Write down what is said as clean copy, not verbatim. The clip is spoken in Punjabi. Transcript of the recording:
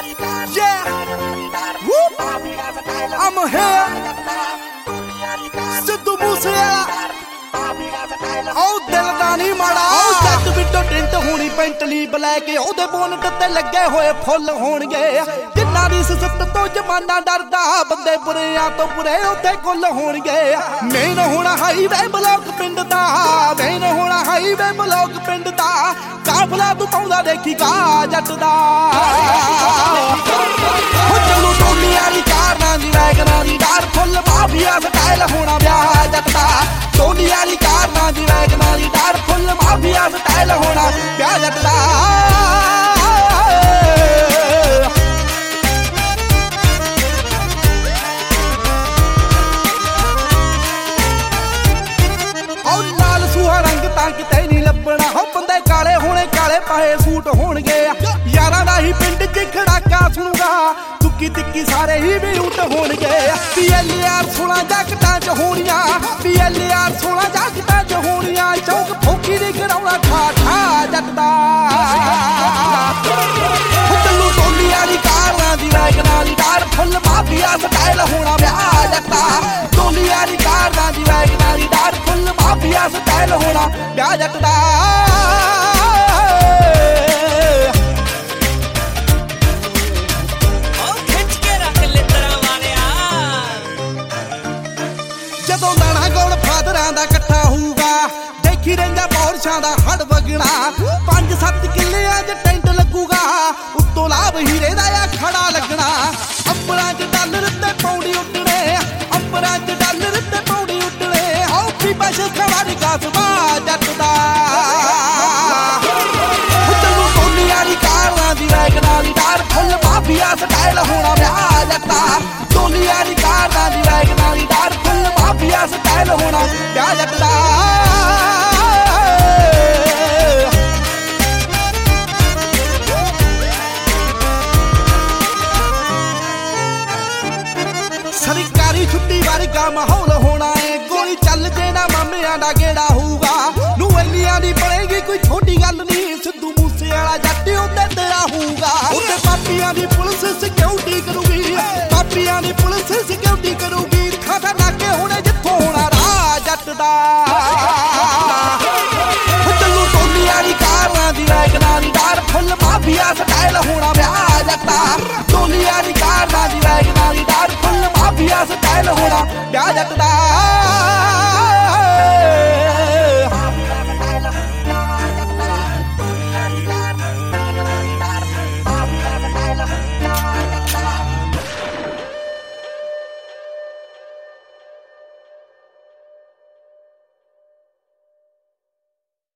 Yeah, whoop. I'm here. Sidhu Moosewala ਉਹ ਦਿਲ ਦਾ ਨਹੀਂ ਮਾੜਾ ਉਹ ਜੱਟ ਵਿੱਚੋਂ ਟਿੰਟ ਹੋਣੀ ਪੈਂਟਲੀ ਬਲੈ ਕੇ ਉਹਦੇ ਬੋਨਟ ਤੇ ਲੱਗੇ ਹੋਏ ਫੁੱਲ ਹੋਣਗੇ ਜਿੰਨਾ ਦੀ ਸਿੱਤ ਤੋਂ ਜਮਾਨਾ ਡਰਦਾ ਬੰਦੇ ਬੁਰਿਆਂ ਤੋਂ ਬੁਰੇ ਉੱਥੇ ਕੁੱਲ ਹੋਣਗੇ ਮੇਨ ਹੋਣਾ ਹਾਈਵੇ ਬਲੌਕ ਪਿੰਡ ਦਾ ਮੇਨ ਹੋਣਾ ਹਾਈਵੇ ਬਲੌਕ ਪਿੰਡ ਦਾ ਕਾਫਲਾ ਤੂੰ ਪਾਉਂਦਾ ਦੇਖੀਗਾ ਜੱਟ ਦਾ ਉਹ ਚੱਲੂ ਟੋਲੀ ਵਾਲੀ ਕਾਰਾਂ ਦੀ ਵੈਗਨਾਂ ਦੀ ਡਾਰ ਫੁੱਲ ਮਾਫੀਆ ਸਟਾਈਲ ਹੋਣਾ ਵਿਆਹ ਜੱਟ ਦਾ ਟੋਲੀ ਵਾਲੀ ਕਾਰਾਂ ਦੀ ਵੈਗਨਾਂ ਦੀ ਡਾਰ ਫੁੱਲ ਮਾਫੀਆ ਸਟਾਈਲ ਹੋਣਾ ਵਿਆਹ ਜੱਟ ਦਾ ਕਿਤੇ ਨਹੀਂ ਲੱਭਣਾ ਹੋ ਬੰਦੇ ਕਾਲੇ ਹੋਣੇ ਕਾਲੇ ਪਾਏ ਸੂਟ ਹੋਣਗੇ ਯਾਰਾਂ ਦਾ ਹੀ ਪਿੰਡ 'ਚ ਖੜਾਕਾ ਸੁਣੂਗਾ ਤੁੱਕੀ ਤਿੱਕੀ ਸਾਰੇ ਹੀ ਵੀ ਰੂਟ ਹੋਣਗੇ PLR 16 ਜੱਟਾਂ 'ਚ ਹੋਣੀਆਂ PLR 16 ਜੱਟਾਂ 'ਚ ਹੋਣੀਆਂ ਚੌਕ ਫੋਕੀ ਦੀ ਕਰਾਉਣਾ ਠਾ ਠਾ ਜੱਟ ਦਾ ਚੱਲੂ ਟੋਲੀ ਵਾਲੀ ਕਾਰਾਂ ਦੀ ਵੈਗਨਾਂ ਦੀ ਡਾਰ ਫੁੱਲ ਮਾਫੀਆ ਸਟਾਈਲ ਹੋਣਾ ਵਿਆਹ ਜੱਟਾ ਟੋਲੀ ਵਾਲੀ ਕਾਰਾਂ ਦੀ ਵੈਗਨਾਂ ਦੀ ਡਾਰ ਫੁੱਲ ਮਾਫੀਆ ਸਟਾਈਲ ਹੋਣਾ ਵਿਆਹ ਜੱਟ ਦਾ ਜਦੋਂ ਦਾਣਾ ਗੋਲ ਫਾਦਰਾਂ ਦਾ ਇਕੱਠਾ ਹੋਊਗਾ ਦੇਖੀ ਰਹਿੰਦਾ ਪੌਰਸ਼ਾਂ ਦਾ ਹੜ ਵਗਣਾ 5-7 ਕਿੱਲਿਆਂ 'ਚ ਟੈਂਟ ਲੱਗੂਗਾ ਉੱਤੋਂ ਲਾਭ ਹੀਰੇ ਦਾ ਆ ਖੜਾ ਲੱਗਣਾ ਅੰਬਰਾਂ 'ਚ ਡਾਲਰ ਤੇ ਪੌਂਡੀ ਉੱਡਣੇ ਅੰਬਰਾਂ 'ਚ ਡਾਲਰ ਤੇ ਪੌਂਡੀ ਉੱਡਣੇ ਆਉ ਵੀ ਬਸ ਖਵਾਰੀ ਕਾਸਬਾ ਜੱਟ ਦਾ ਚੱਲੂ ਟੋਲੀ ਵਾਲੀ ਕਾਰਾਂ ਦੀ ਵੈਗਨਾਂ ਦੀ ਡਾਰ ਫੁੱਲ ਮਾਫੀਆ ਸਟਾਈਲ ਹੋਣਾ ਵਿਆਹ ਜੱਟਾ ਟੋਲੀ ਵਾਲੀ ਕਾਰਾਂ ਦੀ ਵੈਗਨਾਂ ਦੀ ਡਾਰ ਫੁੱਲ ਮਾਫੀਆ ਸਟਾਈਲ ਹੋਣਾ ਵਿਆਹ ਜੱਟ ਦਾ ਸਰਕਾਰੀ ਛੁੱਟੀ ਵਰਗਾ ਮਾਹੌਲ ਹੋਣਾ ਏ ਗੋਲੀ ਚੱਲ ਜੇ ਨਾ ਮਾਮਿਆਂ ਦਾ ਗੇੜਾ ਹੋਊਗਾ ਨੂੰਵੈਲੀਆਂ ਦੀ ਬਣੇਗੀ ਕੋਈ ਛੋਟੀ ਗੱਲ ਨਹੀਂ ਸਿੱਧੂ ਮੂਸੇਵਾਲਾ ਜੱਟ ਉੱਤੇ ਤੇਰਾ ਹੋਊਗਾ ਉੱਤੇ ਪਾਪੀਆਂ ਦੀ ਪੁਲਿਸ ਸਿਕਿਉਰਿਟੀ ਕਰੂਗੀ ਪਾਪੀਆਂ ਦੀ ਪੁਲਿਸ ਸਿਕਿਉਰਿਟੀ ਕਰੂਗੀ ਖਾਤਾ ਨਾਕੇ ਹੋਣੇ ਜਿੱਥੋਂ ਹੋਣਾ ਰਾਹ ਜੱਟ ਦਾ